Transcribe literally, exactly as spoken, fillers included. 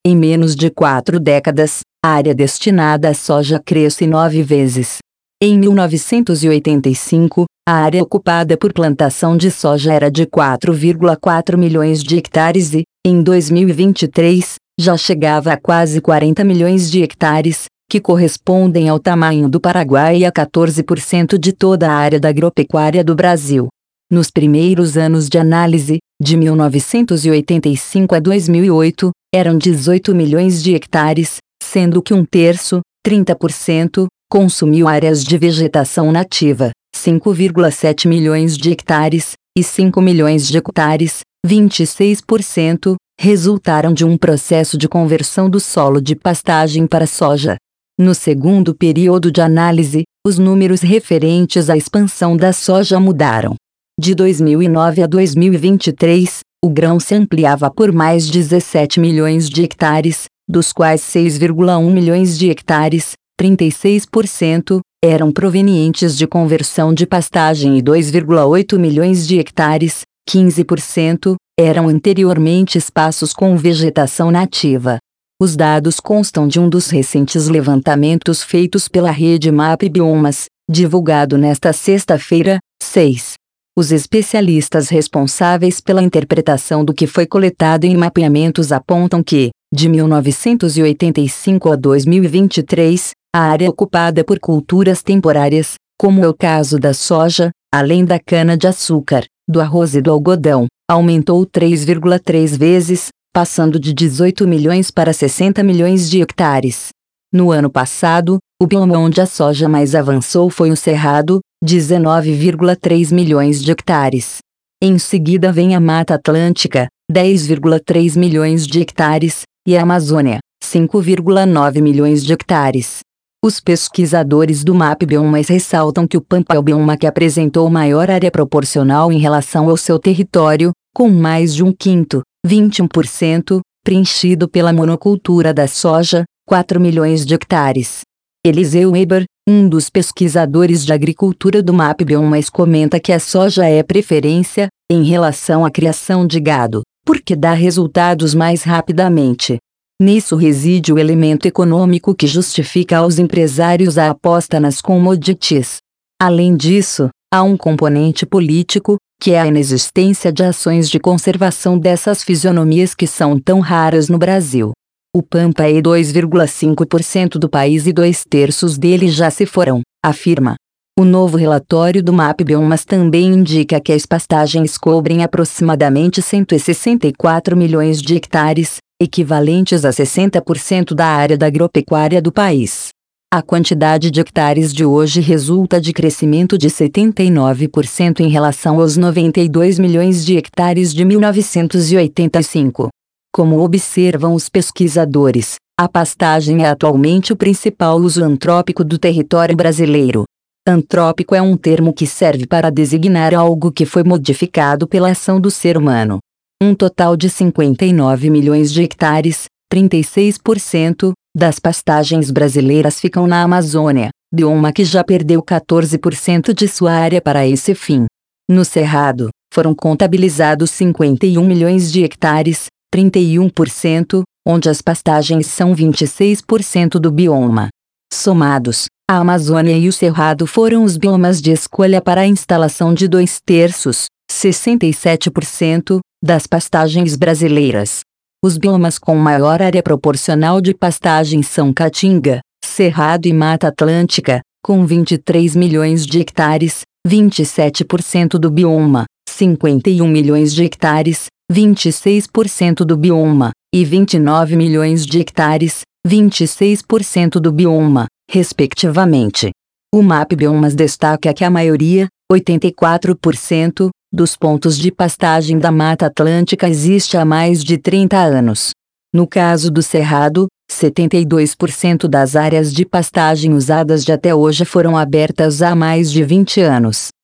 Em menos de quatro décadas, a área destinada à soja cresce nove vezes. Em mil novecentos e oitenta e cinco, a área ocupada por plantação de soja era de quatro vírgula quatro milhões de hectares e, em dois mil e vinte e três, já chegava a quase quarenta milhões de hectares, que correspondem ao tamanho do Paraguai e a quatorze por cento de toda a área da agropecuária do Brasil. Nos primeiros anos de análise, de mil novecentos e oitenta e cinco a dois mil e oito, eram dezoito milhões de hectares, sendo que um terço, trinta por cento, consumiu áreas de vegetação nativa, cinco vírgula sete milhões de hectares, e cinco milhões de hectares, vinte e seis por cento, resultaram de um processo de conversão do solo de pastagem para soja. No segundo período de análise, os números referentes à expansão da soja mudaram. De dois mil e nove a dois mil e vinte e três, o grão se ampliava por mais dezessete milhões de hectares, dos quais seis vírgula um milhões de hectares, trinta e seis por cento, eram provenientes de conversão de pastagem e dois vírgula oito milhões de hectares, quinze por cento, eram anteriormente espaços com vegetação nativa. Os dados constam de um dos recentes levantamentos feitos pela rede MapBiomas, divulgado nesta sexta-feira, seis. Os especialistas responsáveis pela interpretação do que foi coletado em mapeamentos apontam que, de mil novecentos e oitenta e cinco a dois mil e vinte e três, a área ocupada por culturas temporárias, como é o caso da soja, além da cana-de-açúcar, do arroz e do algodão, aumentou três vírgula três vezes, passando de dezoito milhões para sessenta milhões de hectares. No ano passado, o bioma onde a soja mais avançou foi o Cerrado, dezenove vírgula três milhões de hectares. Em seguida vem a Mata Atlântica, dez vírgula três milhões de hectares, e a Amazônia, cinco vírgula nove milhões de hectares. Os pesquisadores do MapBiomas ressaltam que o Pampa é o bioma que apresentou maior área proporcional em relação ao seu território, com mais de um quinto, vinte e um por cento, preenchido pela monocultura da soja, quatro milhões de hectares. Eliseu Weber, um dos pesquisadores de agricultura do MapBiomas, comenta que a soja é preferência, em relação à criação de gado, porque dá resultados mais rapidamente. Nisso reside o elemento econômico que justifica aos empresários a aposta nas commodities. Além disso, há um componente político, que é a inexistência de ações de conservação dessas fisionomias que são tão raras no Brasil. O Pampa é dois vírgula cinco por cento do país e dois terços dele já se foram, afirma. O novo relatório do MapBiomas também indica que as pastagens cobrem aproximadamente cento e sessenta e quatro milhões de hectares, equivalentes a sessenta por cento da área da agropecuária do país. A quantidade de hectares de hoje resulta de crescimento de setenta e nove por cento em relação aos noventa e dois milhões de hectares de mil novecentos e oitenta e cinco. Como observam os pesquisadores, a pastagem é atualmente o principal uso antrópico do território brasileiro. Antrópico é um termo que serve para designar algo que foi modificado pela ação do ser humano. Um total de cinquenta e nove milhões de hectares, trinta e seis por cento, das pastagens brasileiras ficam na Amazônia, bioma que já perdeu quatorze por cento de sua área para esse fim. No Cerrado, foram contabilizados cinquenta e um milhões de hectares, trinta e um por cento, onde as pastagens são vinte e seis por cento do bioma. Somados, a Amazônia e o Cerrado foram os biomas de escolha para a instalação de dois terços, sessenta e sete por cento, das pastagens brasileiras. Os biomas com maior área proporcional de pastagem são Caatinga, Cerrado e Mata Atlântica, com vinte e três milhões de hectares, vinte e sete por cento do bioma, cinquenta e um milhões de hectares, vinte e seis por cento do bioma, e vinte e nove milhões de hectares, vinte e seis por cento do bioma, respectivamente. O MapBiomas destaca que a maioria, oitenta e quatro por cento, dos pontos de pastagem da Mata Atlântica existe há mais de trinta anos. No caso do Cerrado, setenta e dois por cento das áreas de pastagem usadas de até hoje foram abertas há mais de vinte anos.